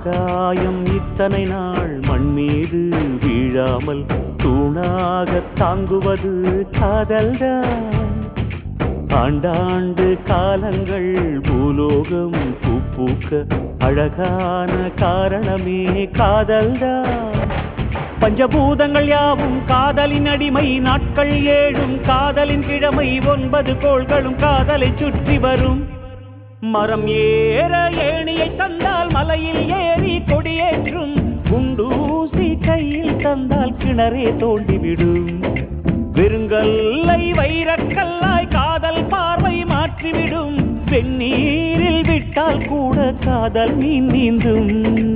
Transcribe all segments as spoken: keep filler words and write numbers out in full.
ஆகாயம் இத்தனை நாள் மண் மீது வீழாமல் தூணாக தாங்குவது காதல்தான். ஆண்டாண்டு காலங்கள் பூலோகம் பூப்பூக்க அழகான காரணமே காதல்தான். பஞ்சபூதங்கள் யாவும் காதலின் அடிமை, நாட்கள் ஏழும் காதலின் கிழமை, ஒன்பது கோள்களும் காதலை சுற்றி வரும். மரம் ஏற ஏணியை தந்தால் மலையில் ஏறி கொடியேற்றும், குண்டூசி கையில் தந்தால் கிணறே தோண்டிவிடும். வெறுங்கல்லை வைரக்கல்லாய் காதல் பார்வை மாற்றிவிடும், வெந்நீரில் விட்டால் கூட காதல் மீன் நீந்தும்.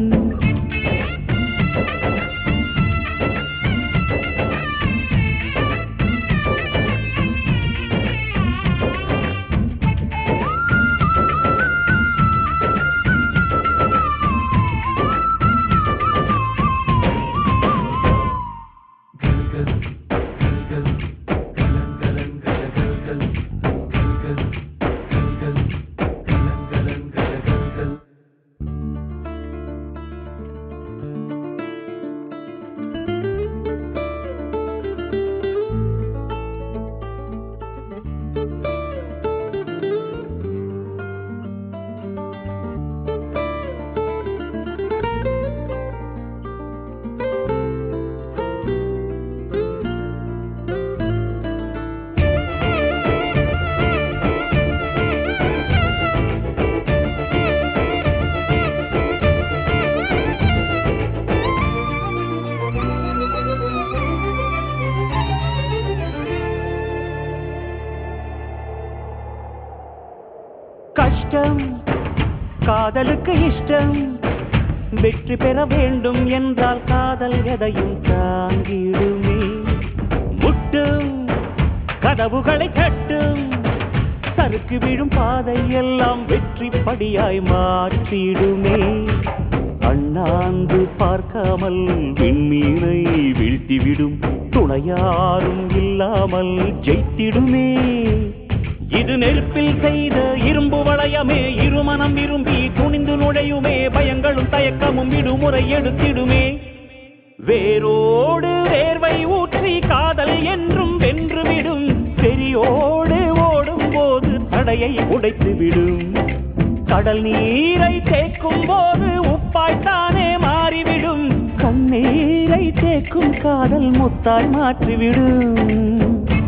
கஷ்டம் காதலுக்கு இஷ்டம், வெற்றி பெற வேண்டும் என்றால் காதல் எதையும் தாங்கிடுமே. முட்டும் கதவுகளை தட்டும், சறுக்கு விழும் பாதை எல்லாம் வெற்றி படியாய் மாற்றிடுமே. அண்ணாந்து பார்க்காமல் விண்மீனை வீழ்த்திவிடும், துணையாரும் இல்லாமல் ஜெயித்திடுமே. இது நெருப்பில் செய்த இரும்பு வளையமே, இருமனம் விரும்பி துணிந்து நுழையுமே, பயங்களும் தயக்கமும் விடுமுறை எடுத்திடுமே. வேரோடு வேர்வை ஊற்றி காதல் என்றும் வென்றுவிடும், பெரியோடு ஓடும் போது தடையை உடைத்துவிடும். கடல் நீரை தேக்கும் போது உப்பாய்த்தானே மாறிவிடும், கண்ணீரை தேக்கும் காதல் முத்தாய் மாற்றிவிடும்.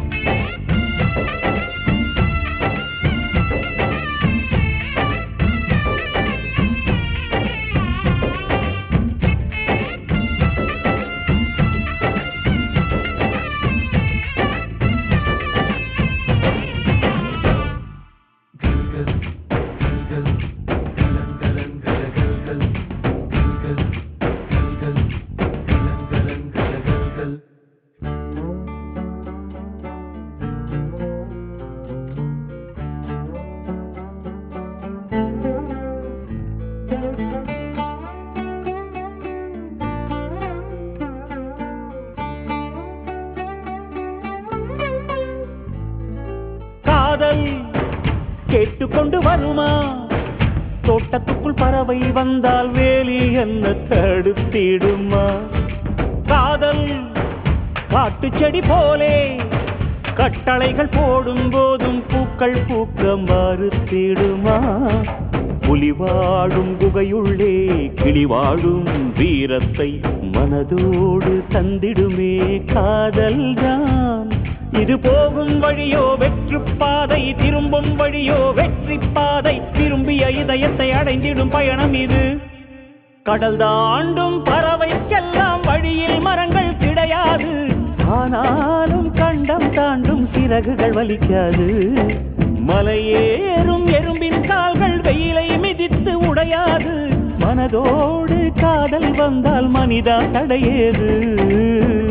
காதல் கேட்டுக்கொண்டு வருமா, தோட்டத்துக்குள் பறவை வந்தால் வேலி என்ன தடுத்திடுமா. காதல் காட்டு செடி போலே கட்டளைகள் போடும் போதும் பூக்கள் பூக்க மறுத்திடுமா. புலி வாழும் குகையுள்ளே கிளி வாழும் வீரத்தை மனதோடு தந்திடுமே காதல்தான். இது போகும் வழியோ வெற்று பாதை, திரும்பும் வழியோ வெற்றி பாதை, திரும்பிய இதயத்தை அடைந்திடும் பயணம் இது. கடல் தாண்டும் பறவைக்கெல்லாம் வழியில் மரங்கள் கிடையாது, ஆனாலும் கண்டம் தாண்டும் சிறகுகள் வலிக்காது. மலையேறும் எறும்பின் கால்கள் வெயிலை மிதித்து உடையாது, மனதோடு காதல் வந்தால் மனிதா தடையேது.